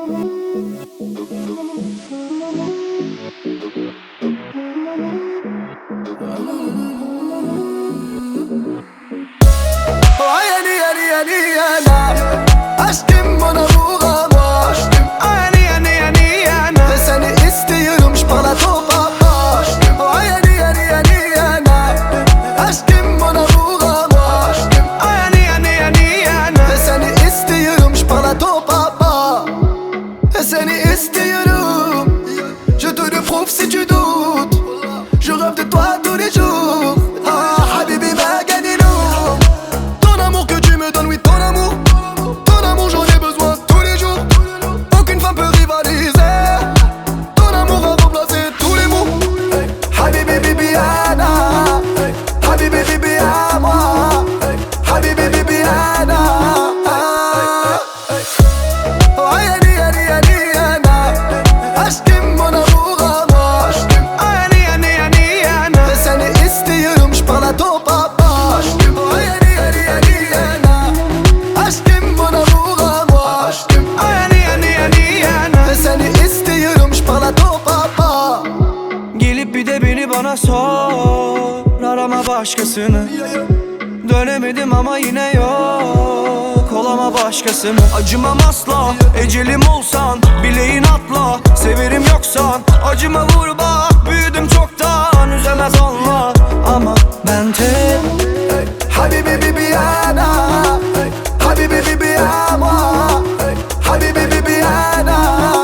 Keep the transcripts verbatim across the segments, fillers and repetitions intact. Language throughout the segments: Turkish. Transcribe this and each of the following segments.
Ay yani yani yani yana aşkım bana vuramaz. Aşkım ay yani yani yani yana ve seni istiyorum şpala topa. Ay yani yani yani yana aşkım bana vuramaz. Aşkım ay yani yani yani yana ve seni istiyorum şpala topa. Ve seni istiyorum. Je te le prouve si tu doutes. Je rêve de toi tous les jours. Ah habibi Maganino. Ton amour que tu me donnes, oui ton amour. Ton amour j'en ai besoin tous les jours. Aucune femme peut rivaliser. Ton amour va remplacer tous les mots. Habibi Bibiana. Habibi Bibi à moi. Habibi Bibiana. Oh yani yani yani yana aşkım bana vuramaz. Aşkım yani yani yani yana ve seni istiyorum şpala topa. Aşkım yani yani yani yana aşkım bana vuramaz. Aşkım yani yani yani yana ve seni istiyorum şpala topa. Gelip bir de beni bana sor, arama başkasını. Dönemedim ama yine yok, olama başkasını. Acımam asla, ecelim olsan, bileğin atla. Severim yoksan, acıma vur bak. Büyüdüm çoktan, üzemez olma. Ama ben tek Habibi Bibiana. Habibi Bibi à moi. Habibi Bibiana.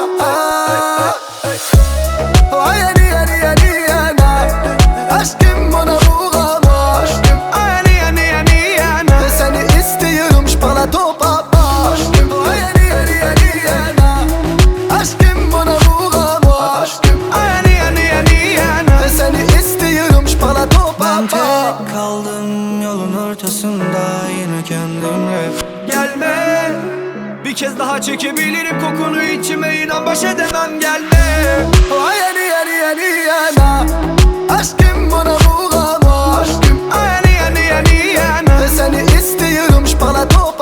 Oh yani yani yani yana aşkım bana vuramaz. Aşkım yani yani yani yana ve seni istiyorum şpala topa. Aşkım yani yani yani yana aşkım bana vuramaz. Aşkım yani yani yani yana ve seni istiyorum şpala topa. Ben tek kaldım yolun ortasında, yine kendimle. Gelme, bir kez daha çekebilirim kokunu içime, inan baş edemem, gelme. Oh yani yani yani yana aşkım bana vuramaz. Aşkım yani yani yani yana ve seni istiyorum şpala topa.